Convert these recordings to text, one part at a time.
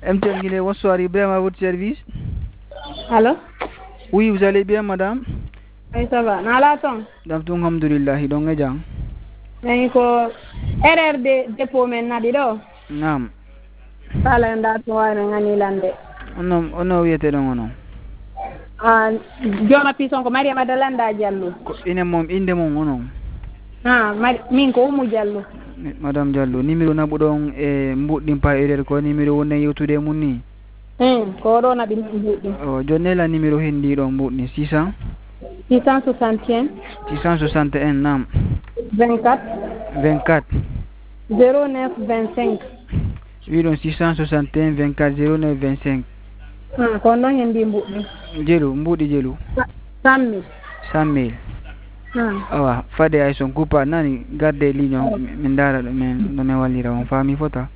MTN Guinée, bonsoir, Ibrahim à votre service. Allô? Oui, vous allez bien, madame? Oui, ça va. Nalaton. Damtung hamdulillah, donc jang. Nani ko erreur de dépôt men nadi do. Naam. Sala nda to wayno ngani lande. Ono wiyete ɗon onon? Joma pison ko Mariama Dalanda Diallo. Ko inde mum onon? Min ko Umu Diallo. Madame Diallo, numéro naɓuɗon e mbuɗɗin pa erreur ko numéro wonne yewtude mum ni? Ko ɗo naɓi mbuɗɗin. O jonnela numéro hendiɗon mbuɗɗin 600 661 661 naam 24 24 09 25. wiɗon 661 24 09 25. Ko ɗon hendi mbuɗɗin. Jelu mbuɗi jelu 100 000. Awa fade ay son coupa nani garde ligne min dara ɗo min wallira on fami fota.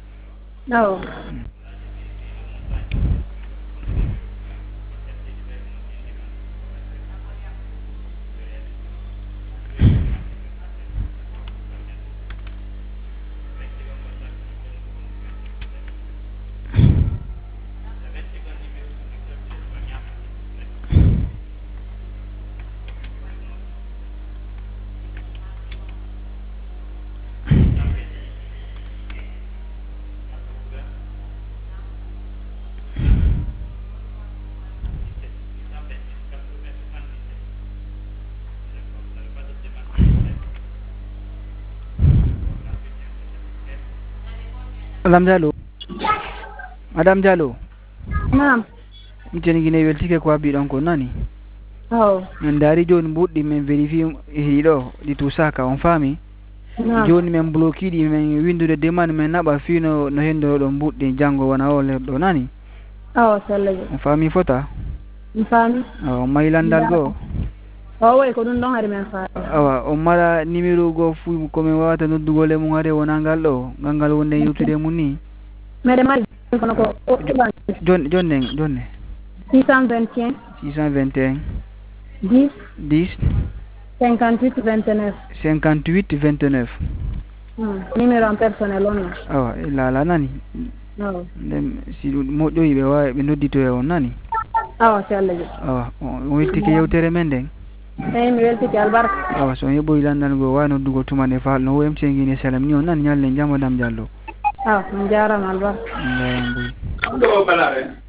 Madame Diallo. Naam. MTN Guinée weltike ko abbiɗon ko nani? Min daari joni mbuɗɗi min vérifie hiɗi ɗo ɗi tusaka on faami? Joni min bloqué ɗi min windude demande min naɓa fino no hendo ɗo mbuɗɗi janggo wona o lerɗo nani? Sallaji. On faami fota? Mi faami. On mayi landal goo? Way ko ɗum ɗon hari men faami. Awa on mara numéro goo fu komin wawata noddugol e mum hade wona ngal ɗo ngal wonde yewtude mum ni? Mede mari kono ko jonne 621 621 10 10 58 29 58 29. Numéro en personnel on. Awa lala nani? Ndem si moƴƴoyi ɓe wawi ɓe noddito e on nani? Sallaji. Awa on weltike yewtere men nden? Mi weltike albarka. Awa so on heɓoyi landal go wawi noddugo tumande faal no MTN Guinée salam ni on nani ñallen jam Madame Diallo. Mi jarama albarka. Ndeyam boy.